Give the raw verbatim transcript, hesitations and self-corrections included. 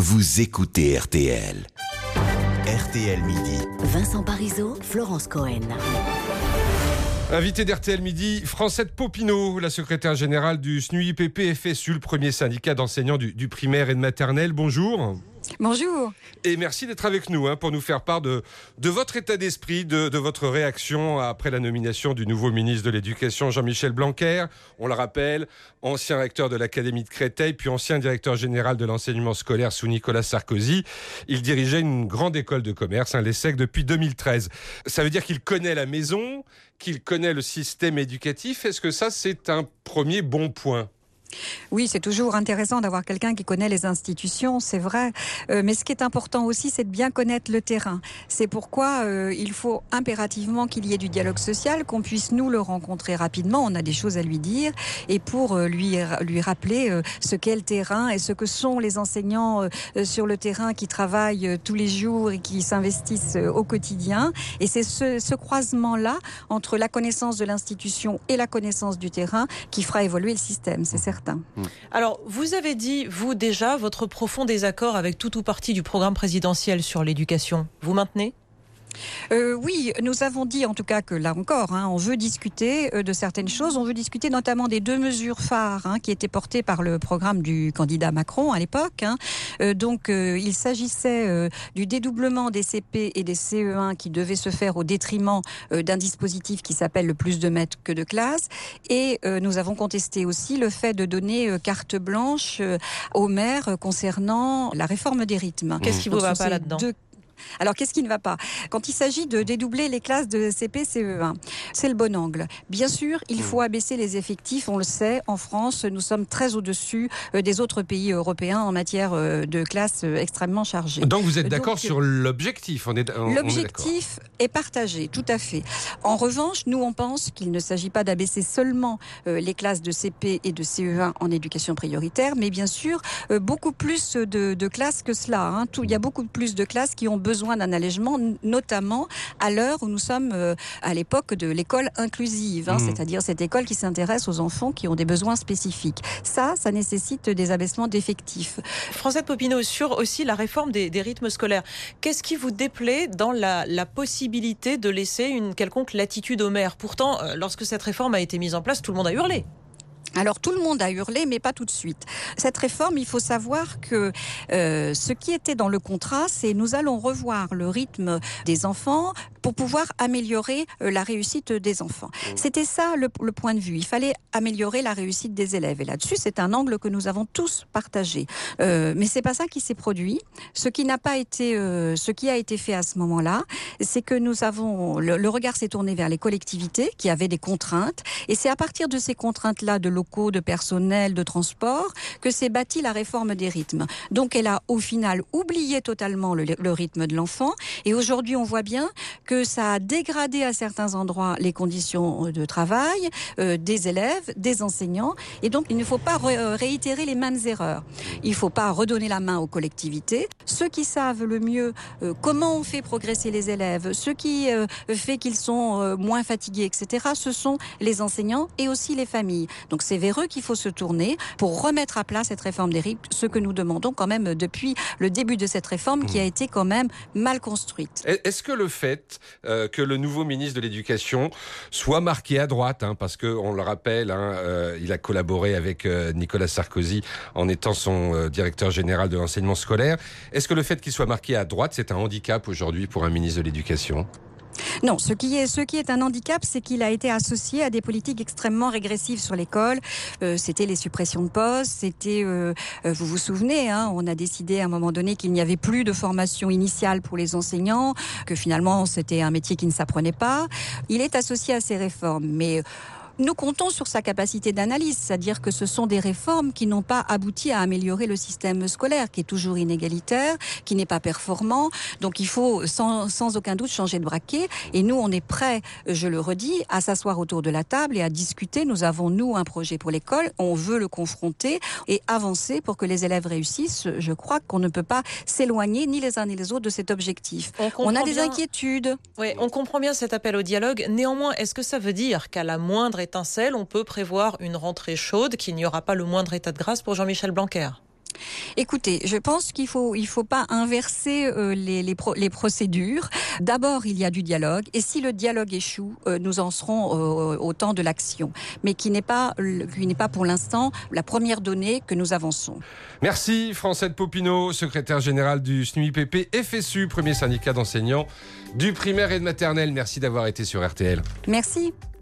vous écoutez R T L. R T L Midi. Vincent Parisot, Florence Cohen. Invité d'R T L Midi, Francette Popinot, la secrétaire générale du S N U I P P F S U, le premier syndicat d'enseignants du, du primaire et de maternelle. Bonjour. Bonjour. Et merci d'être avec nous hein, pour nous faire part de, de votre état d'esprit, de, de votre réaction après la nomination du nouveau ministre de l'Éducation, Jean-Michel Blanquer. On le rappelle, ancien recteur de l'Académie de Créteil, puis ancien directeur général de l'enseignement scolaire sous Nicolas Sarkozy. Il dirigeait une grande école de commerce, hein, l'E S S E C, depuis deux mille treize. Ça veut dire qu'il connaît la maison, qu'il connaît le système éducatif. Est-ce que ça, c'est un premier bon point ? Oui, c'est toujours intéressant d'avoir quelqu'un qui connaît les institutions, c'est vrai. Euh, mais ce qui est important aussi, c'est de bien connaître le terrain. C'est pourquoi euh, il faut impérativement qu'il y ait du dialogue social, qu'on puisse nous le rencontrer rapidement. On a des choses à lui dire. Et pour euh, lui, lui rappeler euh, ce qu'est le terrain et ce que sont les enseignants euh, sur le terrain qui travaillent euh, tous les jours et qui s'investissent euh, au quotidien. Et c'est ce, ce croisement-là entre la connaissance de l'institution et la connaissance du terrain qui fera évoluer le système, c'est certain. Alors, vous avez dit, vous déjà, votre profond désaccord avec tout ou partie du programme présidentiel sur l'éducation. Vous maintenez ? Euh, oui, nous avons dit en tout cas que là encore, hein, on veut discuter euh, de certaines choses. On veut discuter notamment des deux mesures phares hein, qui étaient portées par le programme du candidat Macron à l'époque. Hein. Euh, donc, euh, il s'agissait euh, du dédoublement des C P et des C E un qui devait se faire au détriment euh, d'un dispositif qui s'appelle le plus de maîtres que de classes. Et euh, nous avons contesté aussi le fait de donner euh, carte blanche euh, aux maires euh, concernant la réforme des rythmes. Qu'est-ce qui ne va pas là-dedans ? deux... Alors, qu'est-ce qui ne va pas ? Quand il s'agit de dédoubler les classes de C P, C E un, c'est le bon angle. Bien sûr, il faut abaisser les effectifs. On le sait, en France, nous sommes très au-dessus des autres pays européens en matière de classes extrêmement chargées. Donc, vous êtes d'accord Donc, sur l'objectif on est, on, L'objectif on est, est partagé, tout à fait. En revanche, nous, on pense qu'il ne s'agit pas d'abaisser seulement les classes de C P et de C E un en éducation prioritaire, mais bien sûr, beaucoup plus de, de classes que cela. Hein. Tout, il y a beaucoup plus de classes qui ont besoin d'un allègement, notamment à l'heure où nous sommes euh, à l'époque de l'école inclusive, hein, mmh. c'est-à-dire cette école qui s'intéresse aux enfants qui ont des besoins spécifiques. Ça, ça nécessite des abaissements d'effectifs. Francette Popinot, sur aussi la réforme des, des rythmes scolaires, qu'est-ce qui vous déplaît dans la, la possibilité de laisser une quelconque latitude aux maires ? Pourtant, euh, lorsque cette réforme a été mise en place, tout le monde a hurlé. Alors tout le monde a hurlé, mais pas tout de suite. Cette réforme, il faut savoir que euh, ce qui était dans le contrat, c'est nous allons revoir le rythme des enfants pour pouvoir améliorer euh, la réussite des enfants. C'était ça le, le point de vue. Il fallait améliorer la réussite des élèves. Et là-dessus, c'est un angle que nous avons tous partagé. Euh, mais c'est pas ça qui s'est produit. Ce qui n'a pas été, euh, ce qui a été fait à ce moment-là, c'est que nous avons le, le regard s'est tourné vers les collectivités qui avaient des contraintes. Et c'est à partir de ces contraintes-là de locaux, de personnel, de transport, que s'est bâtie la réforme des rythmes. Donc elle a au final oublié totalement le, le rythme de l'enfant et aujourd'hui on voit bien que ça a dégradé à certains endroits les conditions de travail euh, des élèves, des enseignants et donc il ne faut pas ré- réitérer les mêmes erreurs. Il ne faut pas redonner la main aux collectivités. Ceux qui savent le mieux euh, comment on fait progresser les élèves, ce qui euh, fait qu'ils sont euh, moins fatigués, et cetera, ce sont les enseignants et aussi les familles. Donc c'est vers eux qu'il faut se tourner pour remettre à plat cette réforme des rythmes, ce que nous demandons quand même depuis le début de cette réforme qui a été quand même mal construite. Est-ce que le fait euh, que le nouveau ministre de l'Éducation soit marqué à droite, hein, parce qu'on le rappelle, hein, euh, il a collaboré avec euh, Nicolas Sarkozy en étant son euh, directeur général de l'enseignement scolaire, est-ce que le fait qu'il soit marqué à droite, c'est un handicap aujourd'hui pour un ministre de l'Éducation ? Non, ce qui est, ce qui est un handicap, c'est qu'il a été associé à des politiques extrêmement régressives sur l'école. Euh, c'était les suppressions de postes, c'était, euh, vous vous souvenez, hein, on a décidé à un moment donné qu'il n'y avait plus de formation initiale pour les enseignants, que finalement c'était un métier qui ne s'apprenait pas. Il est associé à ces réformes, mais nous comptons sur sa capacité d'analyse, c'est-à-dire que ce sont des réformes qui n'ont pas abouti à améliorer le système scolaire, qui est toujours inégalitaire, qui n'est pas performant. Donc il faut sans, sans aucun doute changer de braquet. Et nous, on est prêts, je le redis, à s'asseoir autour de la table et à discuter. Nous avons, nous, un projet pour l'école. On veut le confronter et avancer pour que les élèves réussissent. Je crois qu'on ne peut pas s'éloigner, ni les uns ni les autres, de cet objectif. On, on a des bien... inquiétudes. Oui, on comprend bien cet appel au dialogue. Néanmoins, est-ce que ça veut dire qu'à la moindre étincelle, on peut prévoir une rentrée chaude, qu'il n'y aura pas le moindre état de grâce pour Jean-Michel Blanquer ? Écoutez, je pense qu'il faut il faut pas inverser euh, les les, pro, les procédures. D'abord, il y a du dialogue, et si le dialogue échoue, euh, nous en serons euh, au temps de l'action, mais qui n'est pas qui n'est pas pour l'instant la première donnée que nous avançons. Merci Francette Popinot, secrétaire générale du S N U I P P F S U, premier syndicat d'enseignants du primaire et de maternelle. Merci d'avoir été sur R T L. Merci.